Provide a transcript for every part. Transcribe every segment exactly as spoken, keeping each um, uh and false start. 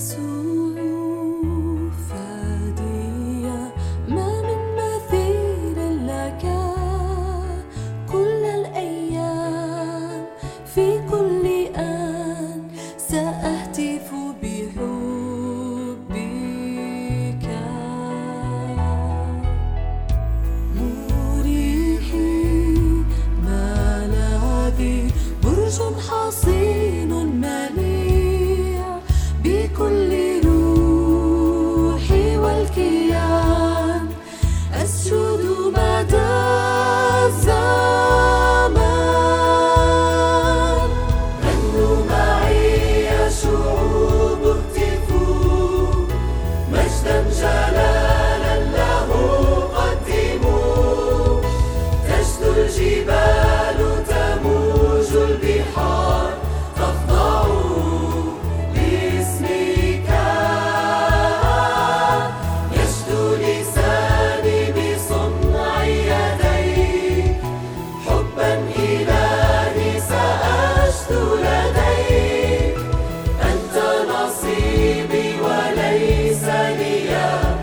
يسوع فادي، ما من مثيل لك كل الأيام، في كل آن سأهتف بحبك. مريحي ملاذي، برج حصين منيع، بكل روحي والكيان أسجد مدى الزمان. غنوا معي يا شعوب، اهتفوا مجدا جلالا له قدموا. تجد الجبال تموج البحار، تخضع لاسمك. يشدو لساني بصنع يديك، حبا إلهي سأشدو لديك. أنت نصيبي وليس لي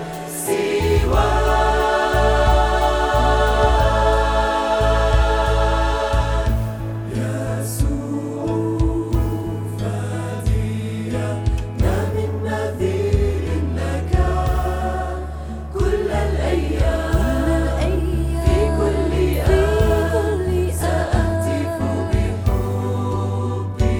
سواك. يسوع فادي، ما من مثيل لك كل الأيام، في كل آن سأهتف بحبك.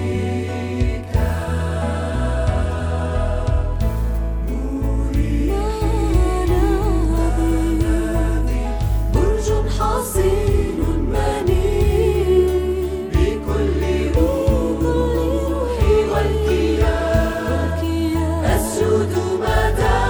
مريحي برج حصين منيع، بكل روحي والكيان أسجد مدى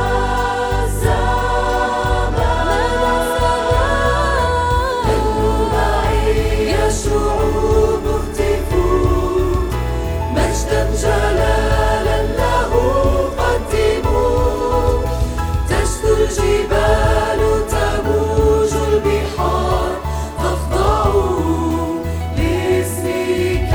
الزمان. غنوا معي يا شعوب، اهتفوا مجدا جلالا له قدموا. تجد الجبال تموج البحار، تخضع لاسمك.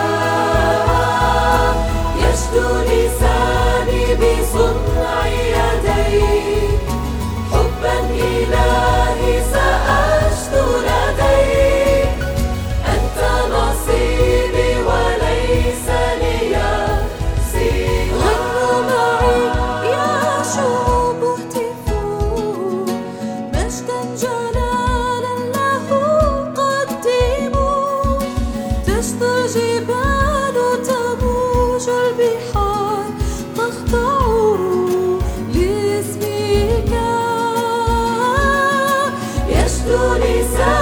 يشدو لساني بصنع يديك، حبا إلهي سأشدو لديك. أنت نصيبي وليس لي سواك. غنوا معي يا شعوب، اهتفوا مجدا جلالا له قدموا. تجد الجبال تموج البحار، تخضع لاسمك. يشدو لساني